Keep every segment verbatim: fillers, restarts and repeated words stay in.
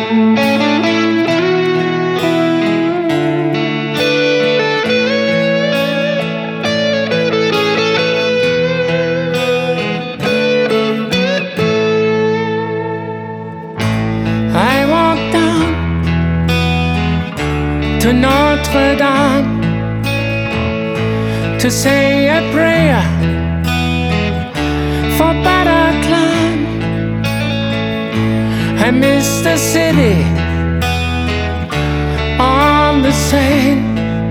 To Notre Dame to say a prayer for Bataclan. I miss the city on the Seine.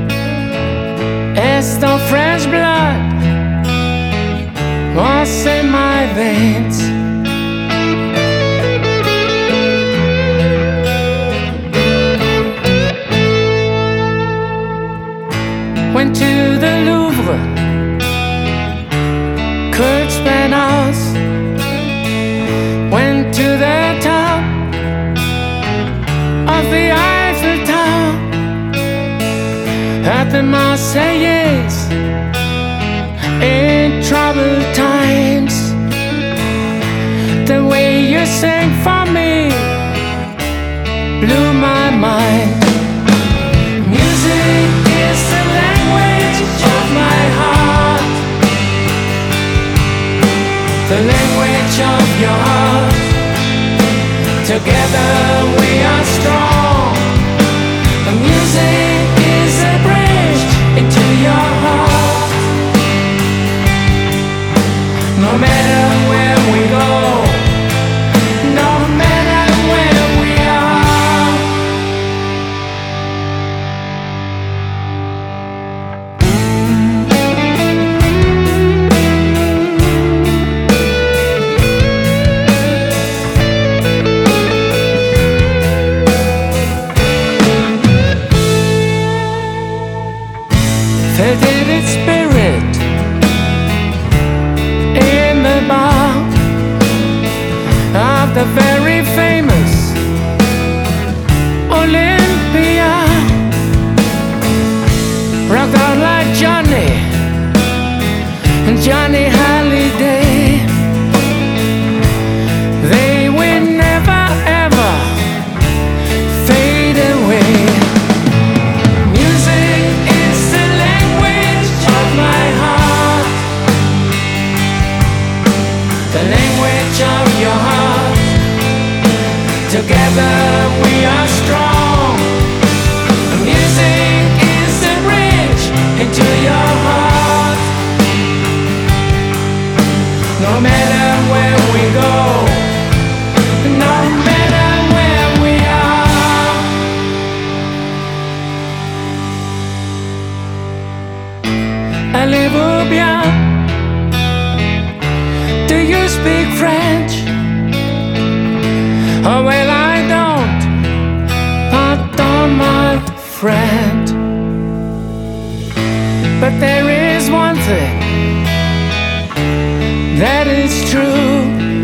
As though French blood was in my veins. Went to the Louvre, Kurt Spanhaus. Went to the top of the Eiffel Tower, heard the Marseillaise in troubled times. The way you sang for me blew my mind. Music is the language of my heart, the language of your heart. Together we are strong. The music is a bridge into your heart. No matter where we go, no matter where we are. Felt its spirit in the bar of the very famous Olympia. Rocked out like Johnny and Johnny Hallyday. They will never ever fade away. Music is the language of my heart, the language of your heart. Together we are strong. Music is the bridge into your heart. No matter where we go, no matter where we are. Allez-vous bien? Do you speak French? Oh well, I don't. Pardon, my friend. But there is one thing that is true.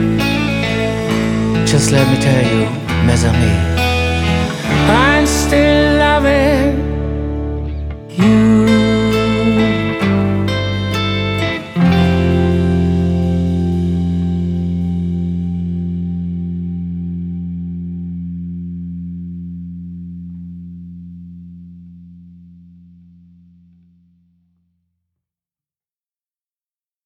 Just let me tell you, mes amis, I'm still loving you.